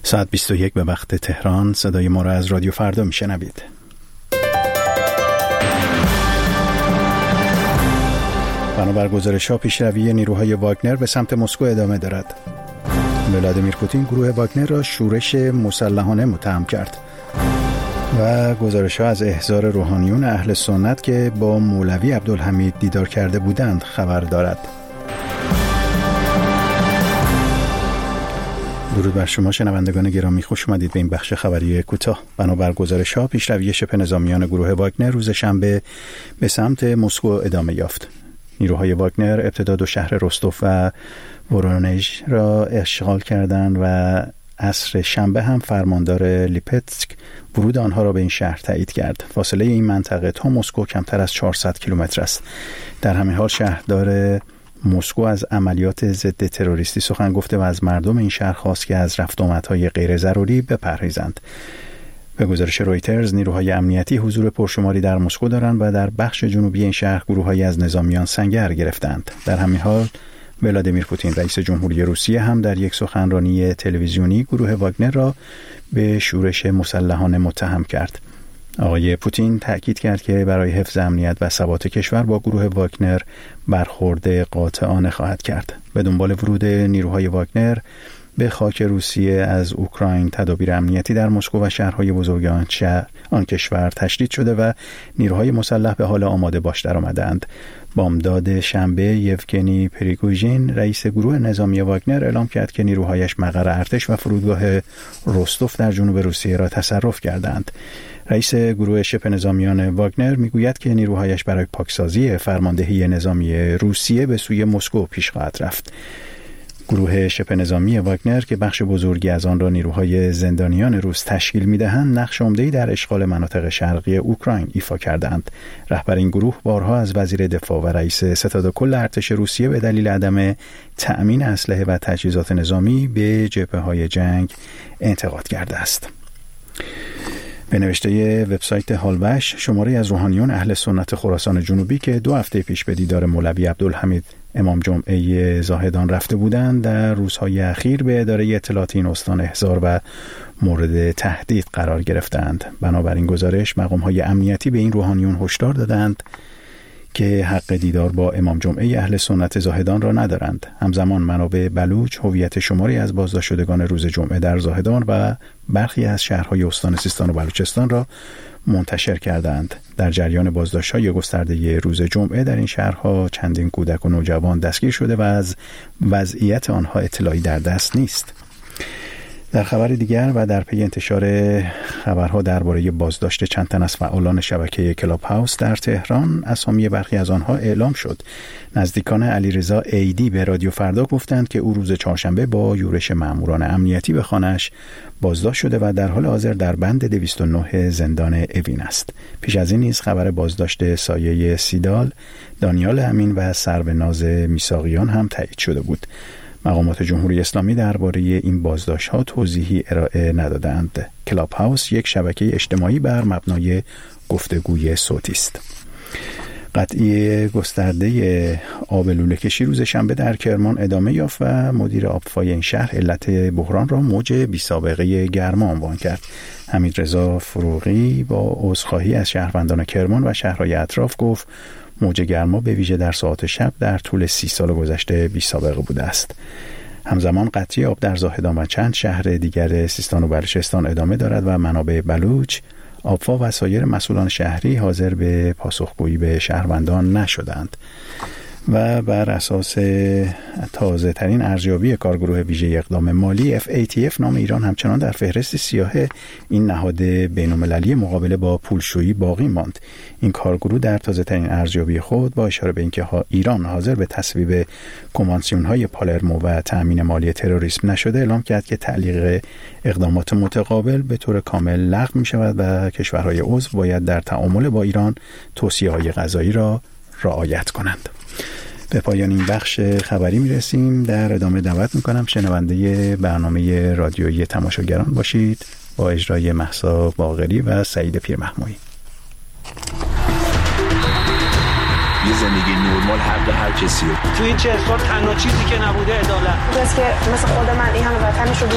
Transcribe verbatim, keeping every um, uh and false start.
ساعت بیست و یک به وقت تهران. صدای ما را از رادیو فردا میشنوید. بنابر گزارش‌ها پیشروی نیروهای واگنر به سمت مسکو ادامه دارد. ولادیمیر پوتین گروه واگنر را شورش مسلحانه متهم کرد و گزارش‌ها از احضار روحانیون اهل سنت که با مولوی عبدالحمید دیدار کرده بودند خبر دارد. درود بر شما شنوندگان گرامی، خوش آمدید به این بخش خبری کوتاه. بنابر گزارش‌ها پیشروی شبه نظامیان گروه واگنر روز شنبه به سمت مسکو ادامه یافت. نیروهای واگنر ابتدا دو شهر رستوف و ورونژ را اشغال کردند و عصر شنبه هم فرماندار لیپتسک ورود آنها را به این شهر تایید کرد. فاصله این منطقه تا مسکو کمتر از چهارصد کیلومتر است. در همین حال شهردار مسکو از عملیات ضد تروریستی سخن گفته و از مردم این شهر خواست که از رفت و آمدهای غیر ضروری بپرهیزند. به گزارش رویترز نیروهای امنیتی حضور پرشماری در مسکو دارند و در بخش جنوبی این شهر گروه‌هایی از نظامیان سنگر گرفتند. در همین حال ولادیمیر پوتین رئیس جمهوری روسیه هم در یک سخنرانی تلویزیونی گروه واگنر را به شورش مسلحانه متهم کرد. آقای پوتین تأکید کرد که برای حفظ امنیت و ثبات کشور با گروه واگنر برخورد قاطعانه خواهد کرد. به دنبال ورود نیروهای واگنر به خاک روسیه از اوکراین تدابیر امنیتی در مسکو و شهرهای بزرگ آن شهر آن کشور تشدید شده و نیروهای مسلح به حال آماده باش در آمدند. بامداد شنبه یوگنی پریگوژین رئیس گروه نظامی واگنر اعلام کرد که نیروهایش مقر ارتش و فرودگاه رستوف در جنوب روسیه را تصرف کردند. رئیس گروه شبه نظامیان واگنر میگوید که نیروهایش برای پاکسازی فرماندهی نظامی روسیه به سوی مسکو پیش خواهد رفت. گروه شبه نظامی واگنر که بخش بزرگی از آن را نیروهای زندانیان روس تشکیل می‌دهند، نقش عمده‌ای در اشغال مناطق شرقی اوکراین ایفا کردند. رهبر این گروه بارها از وزیر دفاع و رئیس ستاد کل ارتش روسیه به دلیل عدم تأمین اسلحه و تجهیزات نظامی به جبهه‌های جنگ انتقاد کرده است. به نوشته وبسایت هالبش، شماری از روحانیون اهل سنت خراسان جنوبی که دو هفته پیش به دیدار مولوی عبدالحمید امام جمعه زاهدان رفته بودند، در روزهای اخیر به اداره اطلاعات این استان احضار و مورد تهدید قرار گرفتند. بنابراین گزارش مقام‌های امنیتی به این روحانیون هشدار دادند که حق دیدار با امام جمعه اهل سنت زاهدان را ندارند. همزمان منابع بلوچ هویت شماری از بازداشت شدگان روز جمعه در زاهدان و برخی از شهرهای استان سیستان و بلوچستان را منتشر کردند. در جریان بازداشت‌های گسترده روز جمعه در این شهرها چندین کودک و نوجوان دستگیر شده و از وضعیت آنها اطلاعی در دست نیست. در خبر دیگر و در پی انتشار خبرها درباره بازداشت چند تن از فعالان شبکه کلاب هاوس در تهران، اسامی برخی از آنها اعلام شد. نزدیکان علیرضا عیدی به رادیو فردا گفتند که او روز چهارشنبه با یورش ماموران امنیتی به خانه‌اش بازداشت شده و در حال حاضر در بند دویست و نه زندان اوین است. پیش از این نیز خبر بازداشت سایه سیدال، دانیال امین و سروناز میساقیان هم تایید شده بود. مقامات جمهوری اسلامی درباره این بازداشت‌ها توضیحی ارائه ندادند. کلاب هاوس یک شبکه اجتماعی بر مبنای گفتگوی صوتی است. قطعی گسترده آب لوله کشی روز شنبه در کرمان ادامه یافت و مدیر آبفای این شهر علت بحران را موج بی‌سابقه گرما عنوان کرد. حمیدرضا فروغی با عذرخواهی از شهروندان کرمان و شهرهای اطراف گفت موج گرما به ویژه در ساعات شب در طول سی سال گذشته بی‌سابقه بوده است. همزمان قطعی آب در زاهدان و چند شهر دیگر سیستان و بلوچستان ادامه دارد و منابع بلوچ، آبفا و سایر مسئولان شهری حاضر به پاسخگویی به شهروندان نشدند. و بر اساس تازه ترین ارزیابی کارگروه ویژه اقدام مالی اف ای تی اف، نام ایران همچنان در فهرست سیاه این نهاد بین‌المللی مقابله با پولشویی باقی ماند. این کارگروه در تازه ترین ارزیابی خود با اشاره به اینکه ایران حاضر به تصویب کنوانسیون های پالرمو و تأمین مالی تروریسم نشده، اعلام کرد که تعلیق اقدامات متقابل به طور کامل لغو می شود و کشورهای عضو باید در تعامل با ایران توصیه های قضایی را رعایت کنند. به پایان این بخش خبری می رسیم. در ادامه دعوت می کنم شنونده برنامه رادیویی تماشاگران باشید با اجرای مهسا باقری و سعید پیرمحمودی. یه زندگی نرمال حق هر کسیه. تو این چه سال تنها چیزی که نبوده عدالت. بس که مثل خود من این همه وطنشو